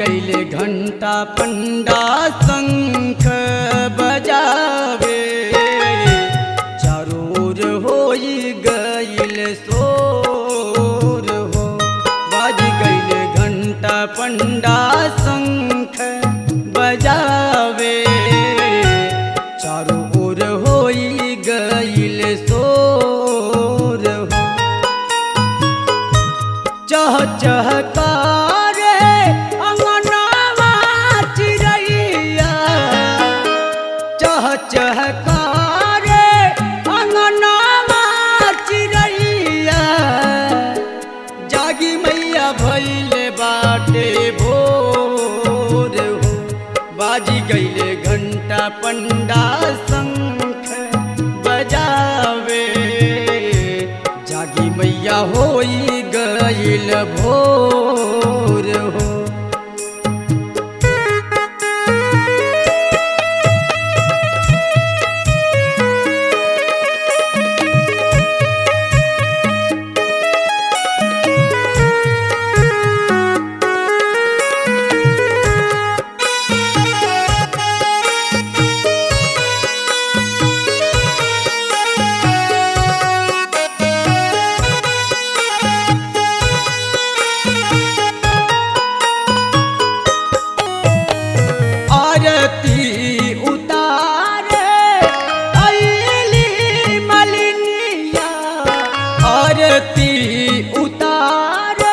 गईले घंटा पंडा शंख बजावे, चारों ओर होई गईल शोर हो। बाज गईले घंटा पंडा शंख बजावे, चारों ओर होई गईल शोर हो। चह चहकारे अंगनावा चिरैया, चह चहकारे अंगनावा चिरैया, जागी मैया भइले बाटे भोर हो। बाजी गईले घंटा पंडा शंख बजावे, जागी मैया होई गईल भोर हो। आरती उतारे अइली मलिनिया, आरती उतारे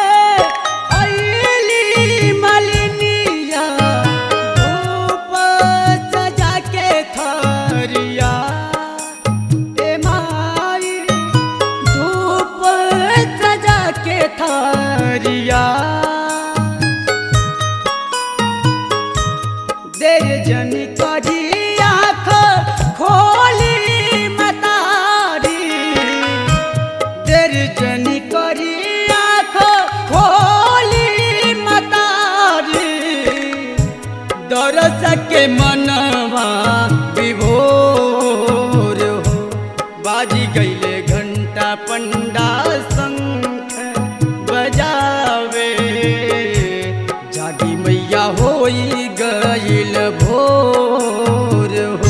अइली मलिनिया, धूप सजा के थरिया ए माई, धूप सजा के थरिया। देर जनी करी आँख खोली मतारी, देर जनी करी आँख खोली मतारी, दरस के मनवा विभोर हो। बाजी गईले घंटा पंडा शंख बजावे, जागी मैया होई गईल भोर हो।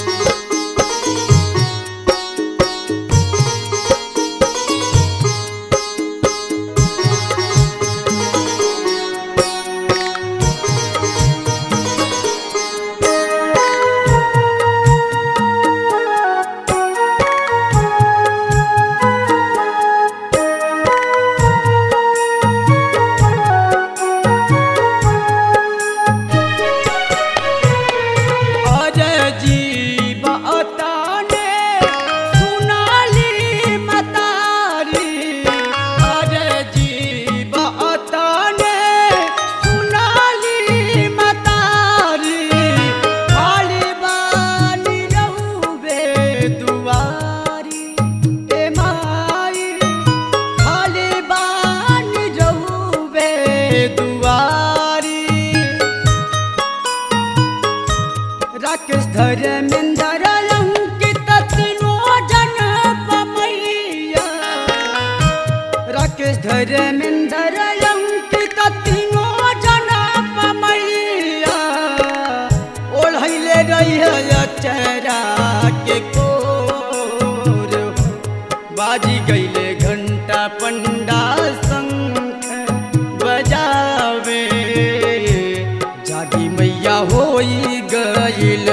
राकेश धर्मेंद्र अंकित तीनों जन पमैया, राकेश धर्मेंद्र अंकित तीनों जन पमैया, ओढ़ैले रहिया चेहरा के कोर हो। बाजी गईले घंटा पंडा शंख बजावे, जागी मैया होई गईल